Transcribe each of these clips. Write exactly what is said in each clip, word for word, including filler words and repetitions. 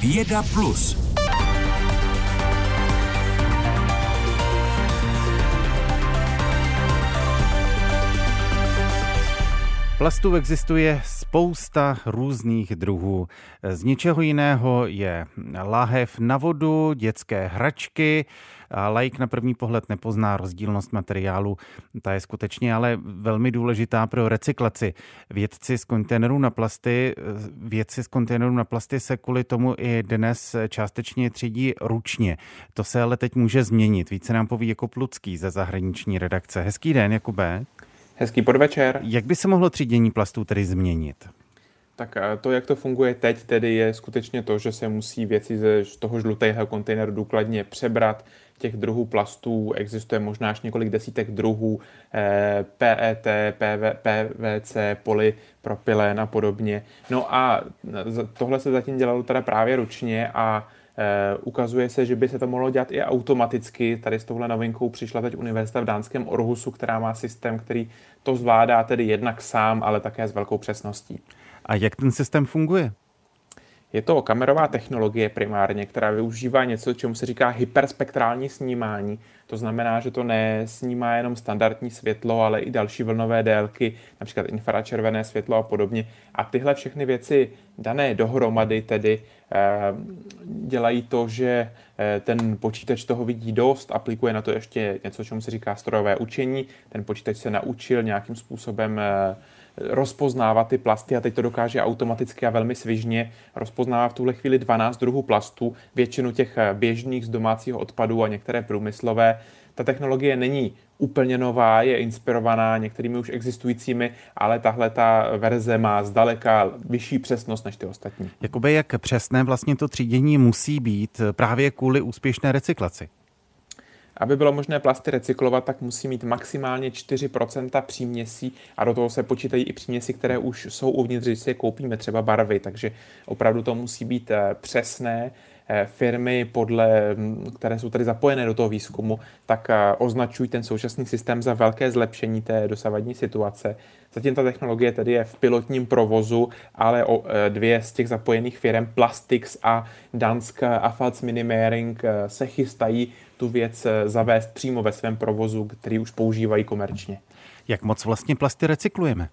Věda plus. Plastů existuje spousta různých druhů. Z ničeho jiného je láhev na vodu, dětské hračky. Laik na první pohled nepozná rozdílnost materiálu. Ta je skutečně ale velmi důležitá pro recyklaci. Vědci z kontejnerů na plasty, vědci z kontejnerů na plasty se kvůli tomu i dnes částečně třídí ručně. To se ale teď může změnit. Více nám poví Jakub Lucký ze zahraniční redakce. Hezký den, Jakube. Hezký podvečer. Jak by se mohlo třídění plastů tedy změnit? Tak to, jak to funguje teď, tedy je skutečně to, že se musí věci z toho žlutého kontejneru důkladně přebrat. Těch druhů plastů existuje možná až několik desítek druhů, P E T, P V C, polypropylen a podobně. No a tohle se zatím dělalo teda právě ručně a Uh, ukazuje se, že by se to mohlo dělat i automaticky. Tady s touhle novinkou přišla teď univerzita v dánském Orhusu, která má systém, který to zvládá tedy jednak sám, ale také s velkou přesností. A jak ten systém funguje? Je to kamerová technologie primárně, která využívá něco, čemu se říká hyperspektrální snímání. To znamená, že to nesnímá jenom standardní světlo, ale i další vlnové délky, například infračervené světlo a podobně. A tyhle všechny věci dané dohromady tedy eh, dělají to, že eh, ten počítač toho vidí dost, aplikuje na to ještě něco, čemu se říká strojové učení. Ten počítač se naučil nějakým způsobem eh, rozpoznávat ty plasty a teď to dokáže automaticky a velmi svižně. Rozpoznává v tuhle chvíli dvanáct druhů plastů, většinu těch běžných z domácího odpadu a některé průmyslové. Ta technologie není úplně nová, je inspirovaná některými už existujícími, ale tahle ta verze má zdaleka vyšší přesnost než ty ostatní. Jakoby jak přesné vlastně to třídění musí být právě kvůli úspěšné recyklaci? Aby bylo možné plasty recyklovat, tak musí mít maximálně čtyři procenta příměsí a do toho se počítají i příměsi, které už jsou uvnitř, když si je koupíme, třeba barvy, takže opravdu to musí být přesné. Firmy, podle, které jsou tady zapojené do toho výzkumu, tak označují ten současný systém za velké zlepšení té dosavadní situace. Zatím ta technologie tedy je v pilotním provozu, ale o dvě z těch zapojených firm, Plastics a Dansk Affaldsminimering, se chystají tu věc zavést přímo ve svém provozu, který už používají komerčně. Jak moc vlastně plasty recyklujeme?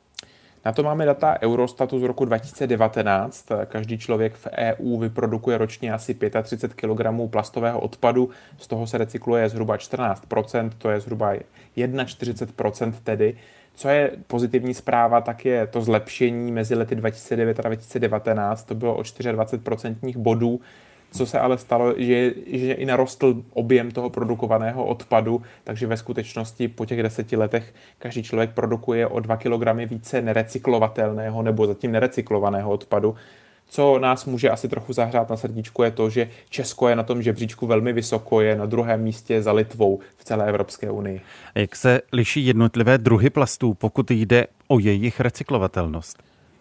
Na to máme data Eurostatu z roku dva tisíce devatenáct. Každý člověk v E U vyprodukuje ročně asi třicet pět kilogramů plastového odpadu, z toho se recykluje zhruba čtrnáct procent, to je zhruba čtyřicet jedna procent tedy. Co je pozitivní zpráva, tak je to zlepšení mezi lety dva tisíce devět a dva tisíce devatenáct, to bylo o dvacet čtyři procentních bodů. Co se ale stalo, že, že i narostl objem toho produkovaného odpadu, takže ve skutečnosti po těch deseti letech každý člověk produkuje o dva kilogramy více nerecyklovatelného nebo zatím nerecyklovaného odpadu. Co nás může asi trochu zahřát na srdíčku je to, že Česko je na tom žebříčku velmi vysoko, je na druhém místě za Litvou v celé Evropské unii. Jak se liší jednotlivé druhy plastů, pokud jde o jejich recyklovatelnost?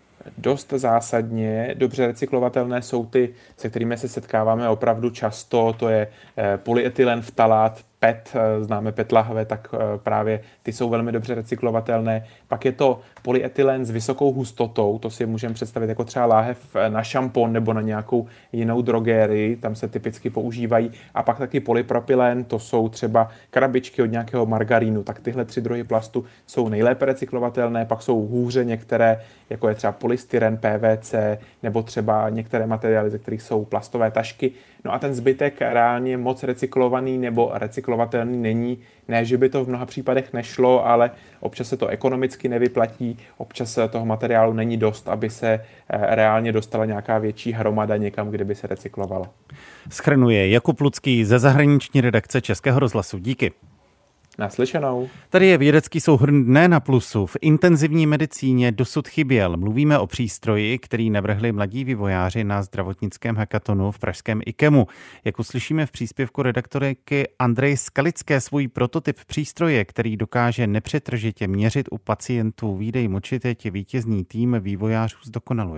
Dost zásadně. Dobře recyklovatelné jsou ty, se kterými se setkáváme opravdu často, to je polyetylenftalát, P E T, známe P E T lahve, tak právě ty jsou velmi dobře recyklovatelné. Pak je to polyetylen s vysokou hustotou, to si můžeme představit jako třeba láhev na šampon nebo na nějakou jinou drogérii, tam se typicky používají. A pak taky polypropylen, to jsou třeba krabičky od nějakého margarínu, tak tyhle tři druhy plastu jsou nejlépe recyklovatelné, pak jsou hůře některé, jako je třeba polystyren, P V C, nebo třeba některé materiály, ze kterých jsou plastové tašky. No a ten zbytek reálně moc recyklovaný nebo recyklovatelný není. Ne, že by to v mnoha případech nešlo, ale občas se to ekonomicky nevyplatí, občas toho materiálu není dost, aby se reálně dostala nějaká větší hromada někam, kde by se recyklovalo. Shrnuje Jakub Lucký ze zahraniční redakce Českého rozhlasu. Díky. Naslyšenou. Tady je vědecký souhrn Dne na plusu. V intenzivní medicíně dosud chyběl. Mluvíme o přístroji, který navrhli mladí vývojáři na zdravotnickém hackatonu v pražském IKEMu. Jak uslyšíme v příspěvku redaktorky Andreje Skalické, svůj prototyp přístroje, který dokáže nepřetržitě měřit u pacientů výdej moči, teď vítězný tým vývojářů zdokonaluje.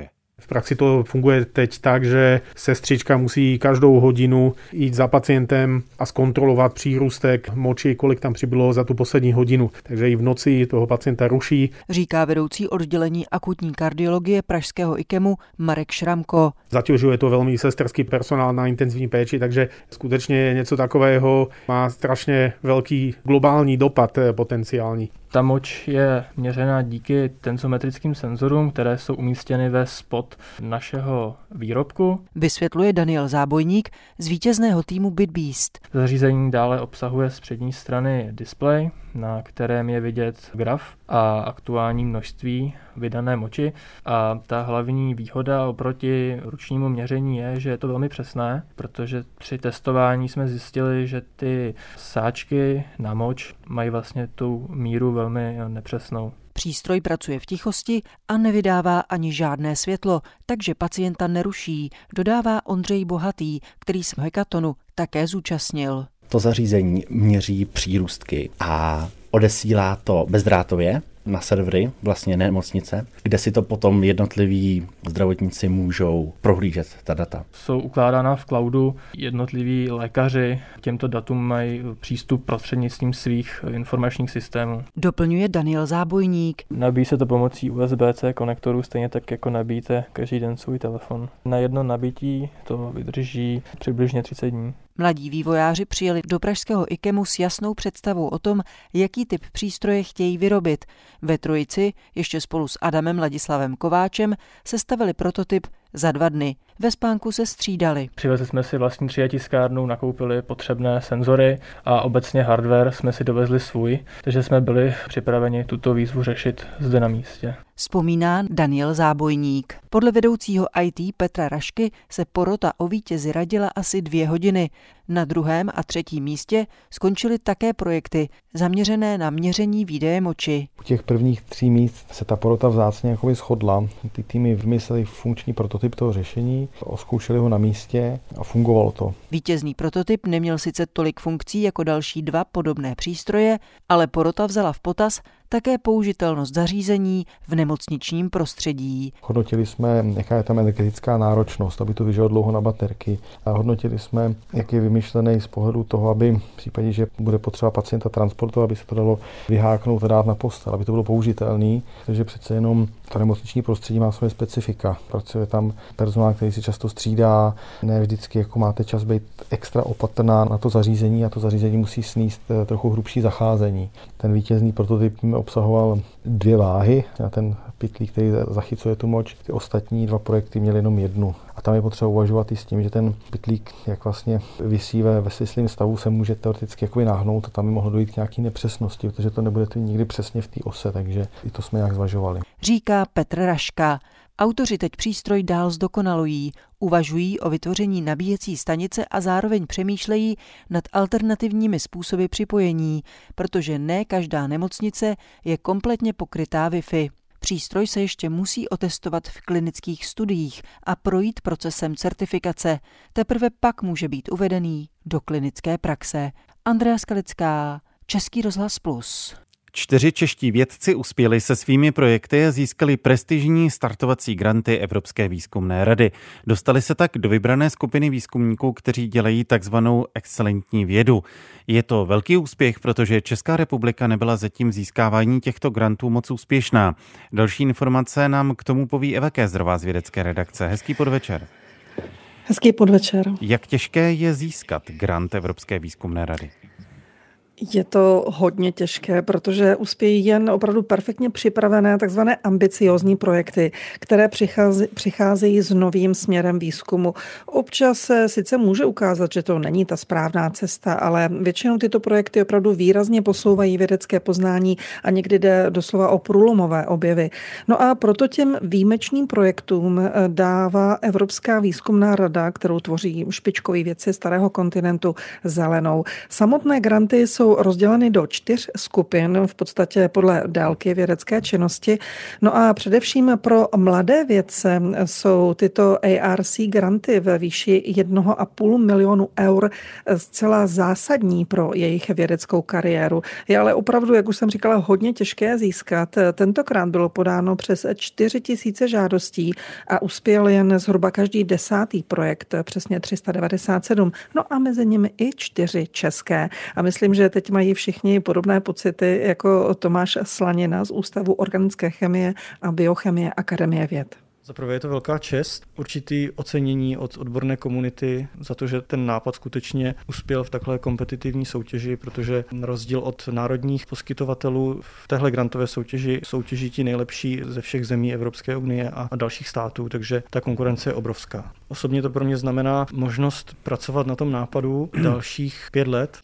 V praxi to funguje teď tak, že sestřička musí každou hodinu jít za pacientem a zkontrolovat přírůstek moči, kolik tam přibylo za tu poslední hodinu. Takže i v noci toho pacienta ruší. Říká vedoucí oddělení akutní kardiologie pražského IKEMu Marek Šramko. Zatěžuje to velmi sesterský personál na intenzivní péči, takže skutečně něco takového má strašně velký globální dopad potenciální. Ta moč je měřena díky tenzometrickým senzorům, které jsou umístěny ve spod našeho výrobku. Vysvětluje Daniel Zábojník z vítězného týmu BitBeast. Zařízení dále obsahuje z přední strany displej, na kterém je vidět graf a aktuální množství vydané moči. A ta hlavní výhoda oproti ručnímu měření je, že je to velmi přesné, protože při testování jsme zjistili, že ty sáčky na moč mají vlastně tu míru velmi nepřesnou. Přístroj pracuje v tichosti a nevydává ani žádné světlo, takže pacienta neruší, dodává Ondřej Bohatý, který se hekatonu také zúčastnil. To zařízení měří přírůstky a odesílá to bezdrátově na servery vlastně nemocnice, kde si to potom jednotliví zdravotníci můžou prohlížet ta data. Jsou ukládána v cloudu, jednotliví lékaři k těmto datům mají přístup prostřednictvím svých informačních systémů. Doplňuje Daniel Zábojník. Nabíjí se to pomocí U S B C konektorů, stejně tak jako nabíjíte každý den svůj telefon. Na jedno nabití to vydrží přibližně třicet dní. Mladí vývojáři přijeli do pražského IKEMu s jasnou představou o tom, jaký typ přístroje chtějí vyrobit. Ve trojici, ještě spolu s Adamem Ladislavem Kováčem, sestavili prototyp za dva dny. Ve spánku se střídali. Přivezli jsme si vlastní tři D tiskárnu, nakoupili potřebné senzory a obecně hardware jsme si dovezli svůj, takže jsme byli připraveni tuto výzvu řešit zde na místě. Vzpomíná Daniel Zábojník. Podle vedoucího í té Petra Rašky se porota o vítězi radila asi dvě hodiny. Na druhém a třetím místě skončily také projekty zaměřené na měření výdeje moči. U těch prvních tří míst se ta porota vzácně jakoby shodla. Ty týmy vymysleli funkční prototyp toho řešení, oskoušeli ho na místě a fungovalo to. Vítězný prototyp neměl sice tolik funkcí jako další dva podobné přístroje, ale porota vzala v potaz také použitelnost zařízení v nemocničním prostředí. Hodnotili jsme, jaká je tam energetická náročnost, aby to vyžilo dlouho na baterky. A hodnotili jsme, jak je vymyšlený z pohledu toho, aby v případě, že bude potřeba pacienta transportovat, aby se to dalo vyháknout a dát na postel, aby to bylo použitelný, protože přece jenom to nemocniční prostředí má své specifika. Pracuje tam personál, který si často střídá, ne vždycky jako máte čas být extra opatrná na to zařízení a to zařízení musí snést trochu hrubší zacházení. Ten vítězný prototyp obsahoval dvě váhy na ten pytlík, který zachycuje tu moč. Ty ostatní dva projekty měly jenom jednu. A tam je potřeba uvažovat i s tím, že ten pytlík, jak vlastně visí ve, ve svislém stavu, se může teoreticky jakoby nahnout a tam by mohlo dojít k nějaký nepřesnosti, protože to nebude nikdy přesně v té ose, takže i to jsme nějak zvažovali. Říká Petr Raška. Autoři teď přístroj dál zdokonalují, uvažují o vytvoření nabíjecí stanice a zároveň přemýšlejí nad alternativními způsoby připojení, protože ne každá nemocnice je kompletně pokrytá Wi-Fi. Přístroj se ještě musí otestovat v klinických studiích a projít procesem certifikace. Teprve pak může být uvedený do klinické praxe. Andrea Skalická, Český rozhlas Plus. Čtyři čeští vědci uspěli se svými projekty a získali prestižní startovací granty Evropské výzkumné rady. Dostali se tak do vybrané skupiny výzkumníků, kteří dělají takzvanou excelentní vědu. Je to velký úspěch, protože Česká republika nebyla zatím v získávání těchto grantů moc úspěšná. Další informace nám k tomu poví Eva Kézrová z vědecké redakce. Hezký podvečer. Hezký podvečer. Jak těžké je získat grant Evropské výzkumné rady? Je to hodně těžké, protože uspějí jen opravdu perfektně připravené takzvané ambiciózní projekty, které přichází, přicházejí s novým směrem výzkumu. Občas se sice může ukázat, že to není ta správná cesta, ale většinou tyto projekty opravdu výrazně posouvají vědecké poznání a někdy jde doslova o průlomové objevy. No a proto těm výjimečným projektům dává Evropská výzkumná rada, kterou tvoří špičkoví vědci starého kontinentu, zelenou. Samotné granty jsou jsou rozděleny do čtyř skupin, v podstatě podle délky vědecké činnosti. No a především pro mladé vědce jsou tyto A R C granty ve výši jednoho a půl milionu eur zcela zásadní pro jejich vědeckou kariéru. Je ale opravdu, jak už jsem říkala, hodně těžké získat. Tentokrát bylo podáno přes čtyři tisíce žádostí a uspěl jen zhruba každý desátý projekt, přesně tři sta devadesát sedm. No a mezi nimi i čtyři české. A myslím, že teď mají všichni podobné pocity jako Tomáš Slanina z Ústavu organické chemie a biochemie Akademie věd. Za prvé je to velká čest, určitý ocenění od odborné komunity za to, že ten nápad skutečně uspěl v takhle kompetitivní soutěži, protože na rozdíl od národních poskytovatelů v téhle grantové soutěži soutěží ti nejlepší ze všech zemí Evropské unie a dalších států, takže ta konkurence je obrovská. Osobně to pro mě znamená možnost pracovat na tom nápadu dalších pět let.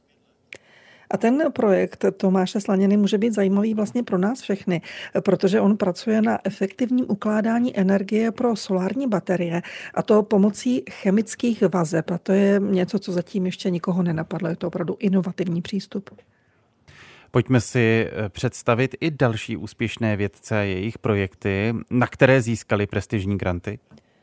A ten projekt Tomáše Slaniny může být zajímavý vlastně pro nás všechny, protože on pracuje na efektivním ukládání energie pro solární baterie, a to pomocí chemických vazeb. A to je něco, co zatím ještě nikoho nenapadlo. Je to opravdu inovativní přístup. Pojďme si představit i další úspěšné vědce a jejich projekty, na které získali prestižní granty.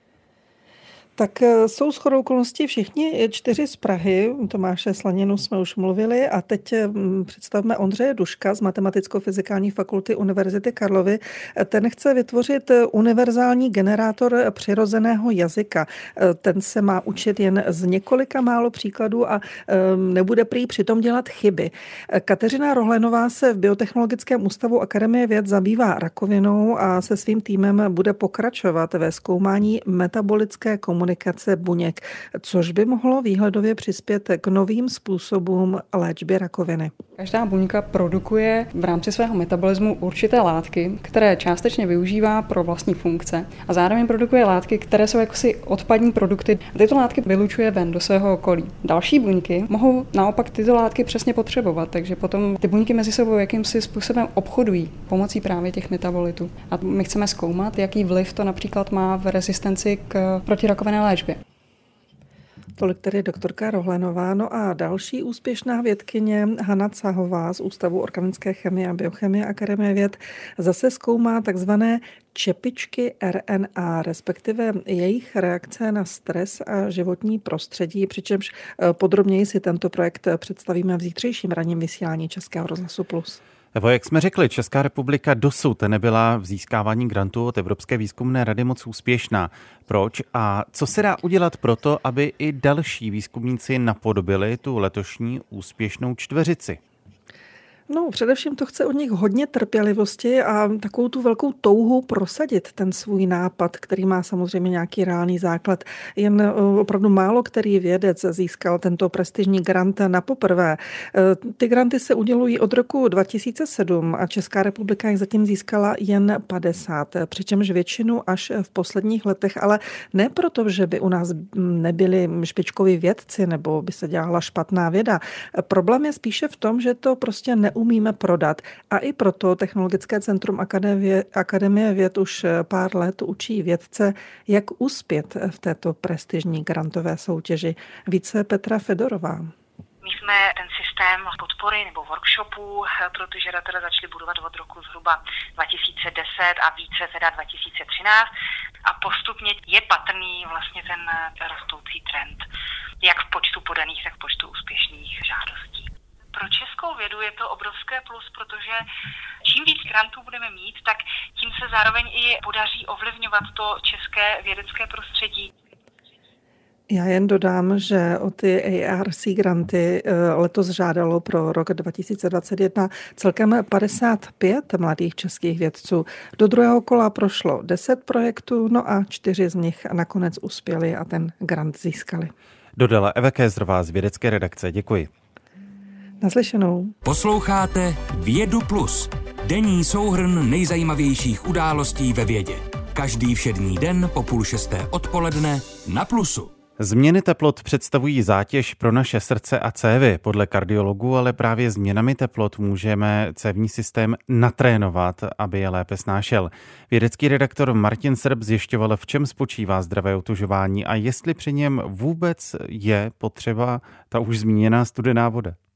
Tak jsou shodou okolností všichni čtyři z Prahy. Tomáše Slaninu jsme už mluvili a teď představme Ondřeje Duška z Matematicko-fyzikální fakulty Univerzity Karlovy. Ten chce vytvořit univerzální generátor přirozeného jazyka. Ten se má učit jen z několika málo příkladů a nebude prý přitom dělat chyby. Kateřina Rohlenová se v Biotechnologickém ústavu Akademie věd zabývá rakovinou a se svým týmem bude pokračovat ve zkoumání metabolické komunikace komunikace buněk, což by mohlo výhledově přispět k novým způsobům léčby rakoviny. Každá buňka produkuje v rámci svého metabolismu určité látky, které částečně využívá pro vlastní funkce a zároveň produkuje látky, které jsou jakosi odpadní produkty. Tyto látky vylučuje ven do svého okolí. Další buňky mohou naopak tyto látky přesně potřebovat, takže potom ty buňky mezi sebou jakýmsi způsobem obchodují pomocí právě těch metabolitů. A my chceme zkoumat, jaký vliv to například má v rezistenci k protirakovinné léčbě. Tolik tedy doktorka Rohlenová. No a další úspěšná vědkyně Hana Cahová z Ústavu organické chemie a biochemie Akademie věd zase zkoumá takzvané čepičky R N A, respektive jejich reakce na stres a životní prostředí, přičemž podrobněji si tento projekt představíme v zítřejším ranním vysílání Českého rozhlasu Plus. Evo, jak jsme řekli, Česká republika dosud nebyla v získávání grantů od Evropské výzkumné rady moc úspěšná. Proč a co se dá udělat pro to, aby i další výzkumníci napodobili tu letošní úspěšnou čtveřici? No, především to chce od nich hodně trpělivosti a takovou tu velkou touhu prosadit ten svůj nápad, který má samozřejmě nějaký reálný základ. Jen opravdu málo který vědec získal tento prestižní grant na poprvé. Ty granty se udělují od roku dva tisíce sedm a Česká republika jich zatím získala jen padesát, přičemž většinu až v posledních letech, ale ne proto, že by u nás nebyli špičkoví vědci nebo by se dělala špatná věda. Problém je spíše v tom, že to prostě ne umíme prodat. A i proto Technologické centrum Akademie, Akademie věd už pár let učí vědce, jak uspět v této prestižní grantové soutěži. Více Petra Fedorová. My jsme ten systém podpory nebo workshopů pro ty žadatele začali budovat od roku zhruba dva tisíce deset a více teda dva tisíce třináct a postupně je patrný vlastně ten rostoucí trend, jak v počtu podaných, tak v počtu úspěšných žádostí. Pro českou vědu je to obrovské plus, protože čím víc grantů budeme mít, tak tím se zároveň i podaří ovlivňovat to české vědecké prostředí. Já jen dodám, že o ty A R C granty letos žádalo pro rok dva tisíce dvacet jedna celkem padesát pět mladých českých vědců. Do druhého kola prošlo deset projektů, no a čtyři z nich nakonec uspěli a ten grant získali. Dodala Eva Kézrová z vědecké redakce. Děkuji. Naslyšenou. Posloucháte Vědu Plus, denní souhrn nejzajímavějších událostí ve vědě. Každý všední den po půl šesté odpoledne na Plusu. Změny teplot představují zátěž pro naše srdce a cévy. Podle kardiologů ale právě změnami teplot můžeme cévní systém natrénovat, aby je lépe snášel. Vědecký redaktor Martin Srb zjišťoval, v čem spočívá zdravé otužování a jestli při něm vůbec je potřeba ta už zmíněná studená voda.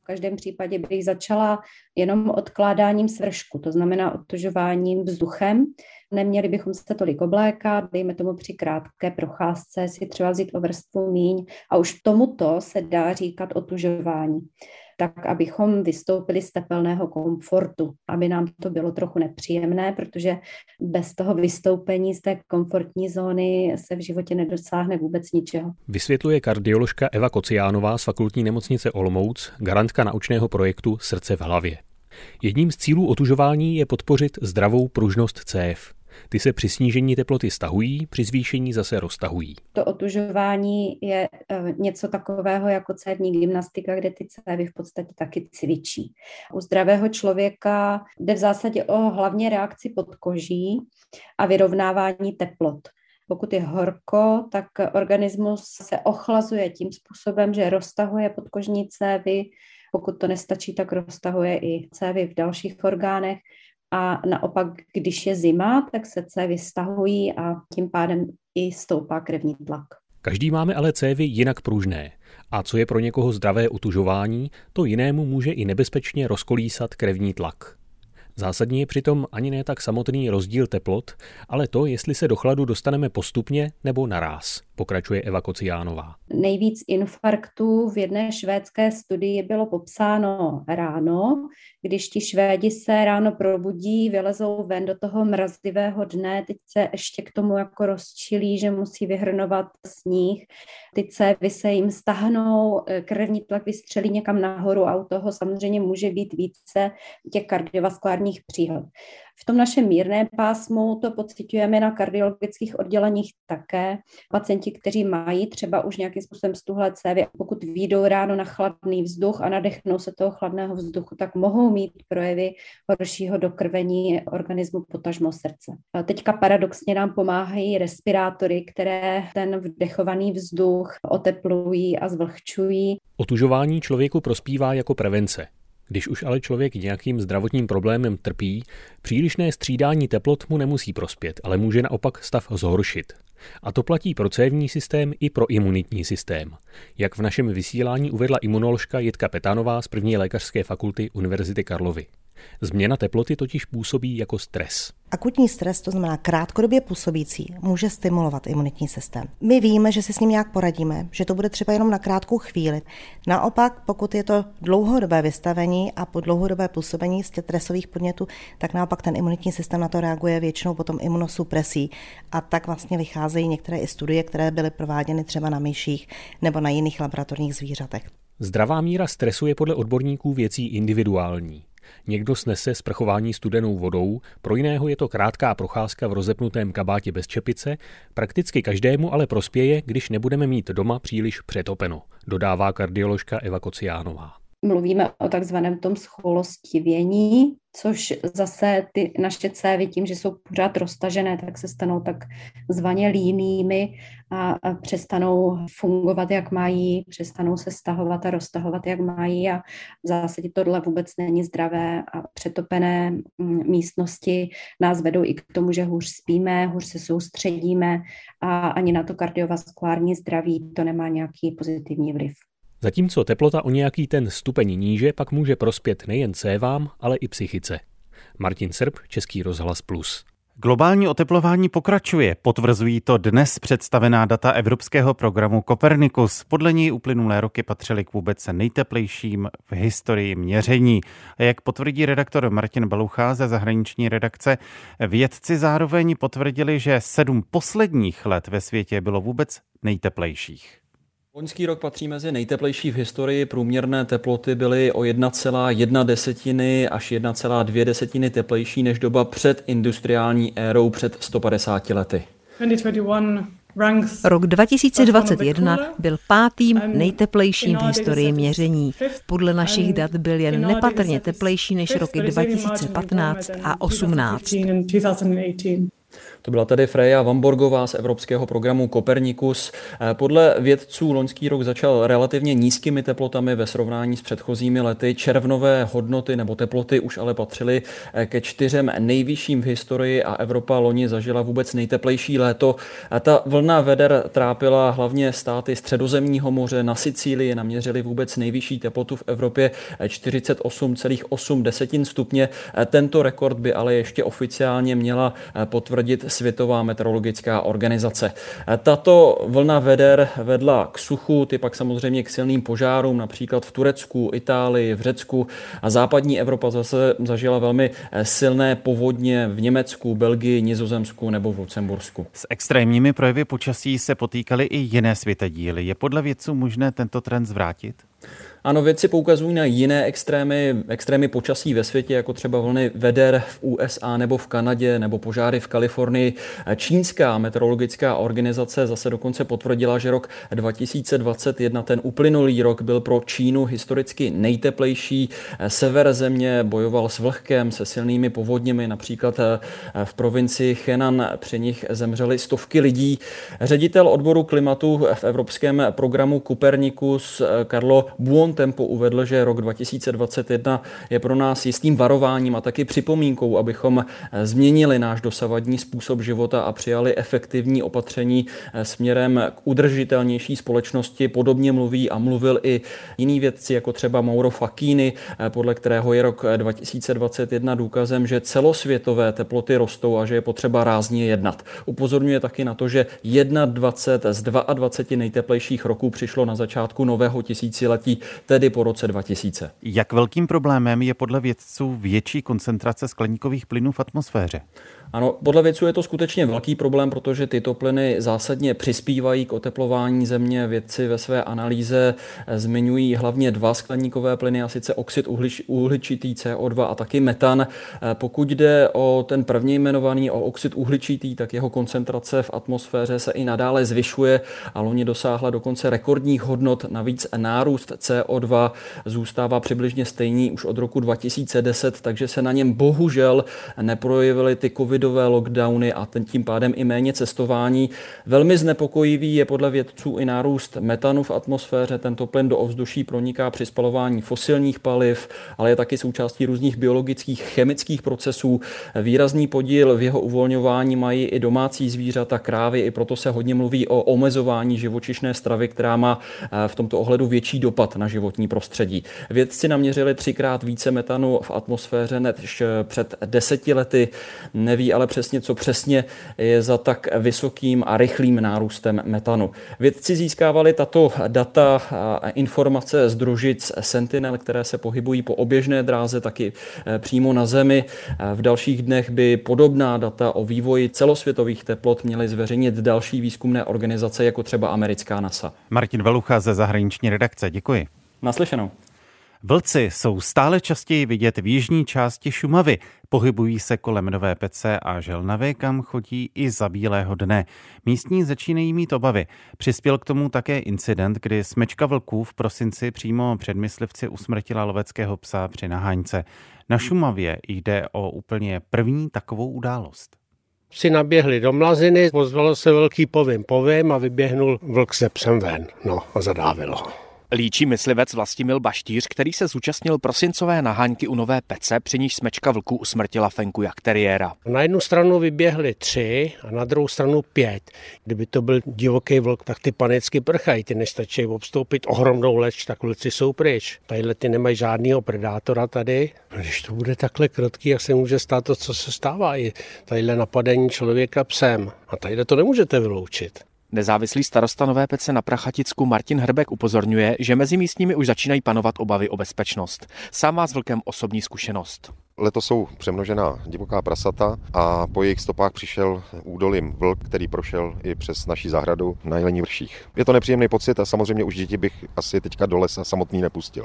každém případě bych začala jenom odkládáním svršku, to znamená otužováním vzduchem. Neměli bychom se tolik oblékat, dejme tomu při krátké procházce si třeba vzít o vrstvu míň a už tomuto se dá říkat otužování. Tak abychom vystoupili z tepelného komfortu, aby nám to bylo trochu nepříjemné, protože bez toho vystoupení z té komfortní zóny se v životě nedosáhne vůbec ničeho. Vysvětluje kardioložka Eva Kociánová z Fakultní nemocnice Olomouc, garantka naučného projektu Srdce v hlavě. Jedním z cílů otužování je podpořit zdravou pružnost cév. Ty se při snížení teploty stahují, při zvýšení zase roztahují. To otužování je něco takového jako cévní gymnastika, kde ty cévy v podstatě taky cvičí. U zdravého člověka jde v zásadě o hlavně reakci podkoží a vyrovnávání teplot. Pokud je horko, tak organismus se ochlazuje tím způsobem, že roztahuje podkožní cévy. Pokud to nestačí, tak roztahuje i cévy v dalších orgánech. A naopak, když je zima, tak se cévy stahují a tím pádem i stoupá krevní tlak. Každý máme ale cévy jinak pružné. A co je pro někoho zdravé otužování, to jinému může i nebezpečně rozkolísat krevní tlak. Zásadní je přitom ani ne tak samotný rozdíl teplot, ale to, jestli se do chladu dostaneme postupně nebo naráz, pokračuje Eva Kociánová. Nejvíc infarktů v jedné švédské studii bylo popsáno ráno, když ti Švédi se ráno probudí, vylezou ven do toho mrazivého dne, teď se ještě k tomu jako rozčilí, že musí vyhrnovat sníh, ty cévy se jim stahnou, krevní tlak vystřelí někam nahoru a u toho samozřejmě může být více těch kardiovaskulárních příhod. V tom našem mírném pásmu to pociťujeme na kardiologických odděleních také. Pacienti, kteří mají třeba už nějakým způsobem stuhlé cévy, pokud vyjdou ráno na chladný vzduch a nadechnou se toho chladného vzduchu, tak mohou mít projevy horšího dokrvení organismu, potažmo srdce. A teďka paradoxně nám pomáhají respirátory, které ten vdechovaný vzduch oteplují a zvlhčují. Otužování člověku prospívá jako prevence. Když už ale člověk nějakým zdravotním problémem trpí, přílišné střídání teplot mu nemusí prospět, ale může naopak stav zhoršit. A to platí pro cévní systém i pro imunitní systém. Jak v našem vysílání uvedla imunoložka Jitka Petánová z první lékařské fakulty Univerzity Karlovy. Změna teploty totiž působí jako stres. Akutní stres, to znamená krátkodobě působící, může stimulovat imunitní systém. My víme, že si s ním nějak poradíme, že to bude třeba jenom na krátkou chvíli. Naopak, pokud je to dlouhodobé vystavení a po dlouhodobé působení z stresových podnětů, tak naopak ten imunitní systém na to reaguje většinou potom imunosupresí. A tak vlastně vycházejí některé i studie, které byly prováděny třeba na myších nebo na jiných laboratorních zvířatech. Zdravá míra stresu je podle odborníků věcí individuální. Někdo snese sprchování studenou vodou, pro jiného je to krátká procházka v rozepnutém kabátě bez čepice, prakticky každému ale prospěje, když nebudeme mít doma příliš přetopeno, dodává kardioložka Eva Kociánová. Mluvíme o takzvaném tom scholostivění, což zase ty naše cévy tím, že jsou pořád roztažené, tak se stanou tak zvaně línými a, a přestanou fungovat, jak mají, přestanou se stahovat a roztahovat, jak mají a v zásadě tohle vůbec není zdravé a přetopené místnosti nás vedou i k tomu, že hůř spíme, hůř se soustředíme a ani na to kardiovaskulární zdraví to nemá nějaký pozitivní vliv. Zatímco teplota o nějaký ten stupeň níže pak může prospět nejen cévám, ale i psychice. Martin Srb, Český rozhlas Plus. Globální oteplování pokračuje, potvrzují to dnes představená data evropského programu Copernicus. Podle něj uplynulé roky patřily k vůbec nejteplejším v historii měření. A jak potvrdí redaktor Martin Balucha ze zahraniční redakce, vědci zároveň potvrdili, že sedm posledních let ve světě bylo vůbec nejteplejších. Loňský rok patří mezi nejteplejší v historii. Průměrné teploty byly o jedna celá jedna desetiny až jedna celá dvě desetiny teplejší než doba před industriální érou před sto padesáti lety. Rok dva tisíce dvacet jedna byl pátým nejteplejším v historii měření. Podle našich dat byl jen nepatrně teplejší než roky dva tisíce patnáct a osmnáct. To byla tedy Freja Vamborgová z evropského programu Copernicus. Podle vědců loňský rok začal relativně nízkými teplotami ve srovnání s předchozími lety. Červnové hodnoty nebo teploty už ale patřily ke čtyřem nejvyšším v historii a Evropa loni zažila vůbec nejteplejší léto. Ta vlna veder trápila hlavně státy Středozemního moře. Na Sicílii naměřili vůbec nejvyšší teplotu v Evropě čtyřicet osm celá osm stupně. Tento rekord by ale ještě oficiálně měla potvrdit Světová meteorologická organizace. Tato vlna veder vedla k suchu, ty pak samozřejmě k silným požárům, například v Turecku, Itálii, v Řecku, a západní Evropa zase zažila velmi silné povodně v Německu, Belgii, Nizozemsku nebo v Lucembursku. S extrémními projevy počasí se potýkaly i jiné světadíly. Je podle vědců možné tento trend zvrátit? Ano, vědci poukazují na jiné extrémy, extrémy počasí ve světě, jako třeba vlny veder v U S A nebo v Kanadě nebo požáry v Kalifornii. Čínská meteorologická organizace zase dokonce potvrdila, že rok dva tisíce dvacet jedna, ten uplynulý rok, byl pro Čínu historicky nejteplejší. Sever země bojoval s vlhkem, se silnými povodněmi, například v provincii Henan, při nich zemřely stovky lidí. Ředitel odboru klimatu v evropském programu Copernicus Carlo Buontempo uvedl, že rok dva tisíce dvacet jedna je pro nás jistým varováním a taky připomínkou, abychom změnili náš dosavadní způsob života a přijali efektivní opatření směrem k udržitelnější společnosti. Podobně mluví a mluvil i jiní vědci, jako třeba Mauro Facchini, podle kterého je rok dva tisíce dvacet jedna důkazem, že celosvětové teploty rostou a že je potřeba rázně jednat. Upozorňuje taky na to, že dvacet jedna z dvaceti dvou nejteplejších roků přišlo na začátku nového tisíciletí, tedy po roce dva tisíce. Jak velkým problémem je podle vědců větší koncentrace skleníkových plynů v atmosféře? Ano, podle vědců je to skutečně velký problém, protože tyto plyny zásadně přispívají k oteplování země. Vědci ve své analýze zmiňují hlavně dva skleníkové plyny, a sice oxid uhlič, uhličitý C O dva a taky metan. Pokud jde o ten první jmenovaný, o oxid uhličitý, tak jeho koncentrace v atmosféře se i nadále zvyšuje a loni dosáhla dokonce rekordních hodnot. Navíc nárůst C O dva zůstává přibližně stejný už od roku dva tisíce deset, takže se na něm bohužel neprojevily ty covidové lockdowny a tím pádem i méně cestování. Velmi znepokojivý je podle vědců i nárůst metanu v atmosféře. Tento plyn do ovzduší proniká při spalování fosilních paliv, ale je taky součástí různých biologických, chemických procesů. Výrazný podíl v jeho uvolňování mají i domácí zvířata, krávy, i proto se hodně mluví o omezování živočišné stravy, která má v tomto ohledu větší dopad na životní prostředí. Vědci naměřili třikrát více metanu v atmosféře než před deseti lety. Neví ale přesně, co přesně je za tak vysokým a rychlým nárůstem metanu. Vědci získávali tato data a informace z družic Sentinel, které se pohybují po oběžné dráze, taky přímo na Zemi. V dalších dnech by podobná data o vývoji celosvětových teplot měly zveřejnit další výzkumné organizace, jako třeba americká NASA. Martin Velucha ze zahraniční redakce, děkuji. Naslyšenou. Vlci jsou stále častěji vidět v jižní části Šumavy. Pohybují se kolem Nové Pece a Želnavy, kam chodí i za bílého dne. Místní začínají mít obavy. Přispěl k tomu také incident, kdy smečka vlků v prosinci přímo před Myslivci usmrtila loveckého psa při naháňce. Na Šumavě jde o úplně první takovou událost. Psi naběhli do mlaziny, ozvalo se velký povím povím a vyběhnul vlk se psem ven. No a zadávilo ho. Líčí myslivec Vlastimil Baštíř, který se zúčastnil prosincové naháňky u Nové Pece, při níž smečka vlků usmrtila Fenku Jakteriéra. Na jednu stranu vyběhli tři a na druhou stranu pět. Kdyby to byl divoký vlk, tak ty panicky prchají, ty nestačí obstoupit ohromnou leč, tak vlci jsou pryč. Tadyhle ty nemají žádného predátora tady. Když to bude takhle krotký, jak se může stát to, co se stává, i tadyhle napadení člověka psem. A tadyhle to nemůžete vyloučit. Nezávislý starosta Nové Pece na Prachaticku Martin Hrbek upozorňuje, že mezi místními už začínají panovat obavy o bezpečnost. Sám má s vlkem osobní zkušenost. Letos jsou přemnožená divoká prasata a po jejich stopách přišel údolím vlk, který prošel i přes naší zahradu na Jelení vrších. Je to nepříjemný pocit a samozřejmě už děti bych asi teďka do lesa samotný nepustil.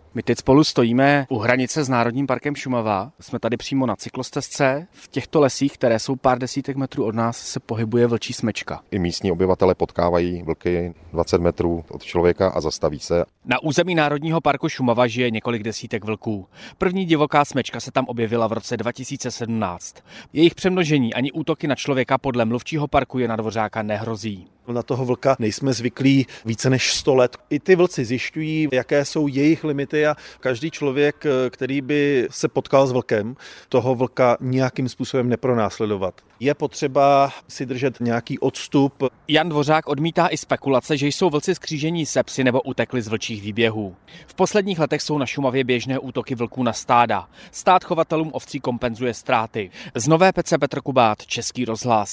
My teď spolu stojíme u hranice s Národním parkem Šumava. Jsme tady přímo na cyklostezce. V těchto lesích, které jsou pár desítek metrů od nás, se pohybuje vlčí smečka. I místní obyvatele potkávají vlky dvacet metrů od člověka a zastaví se. Na území Národního parku Šumava žije několik desítek vlků. První divoká smečka se tam objevila v roce dva tisíce sedmnáct. Jejich přemnožení ani útoky na člověka podle mluvčího parku Jana Dvořáka nehrozí. Na toho vlka nejsme zvyklí více než sto let. I ty vlci zjišťují, jaké jsou jejich limity a každý člověk, který by se potkal s vlkem, toho vlka nějakým způsobem nepronásledovat. Je potřeba si držet nějaký odstup. Jan Dvořák odmítá i spekulace, že jsou vlci skřížení se psy nebo utekli z vlčích výběhů. V posledních letech jsou na Šumavě běžné útoky vlků na stáda. Stát chovatelům ovcí kompenzuje ztráty. Z Nové Pece Petr Kubát, Český rozhlas.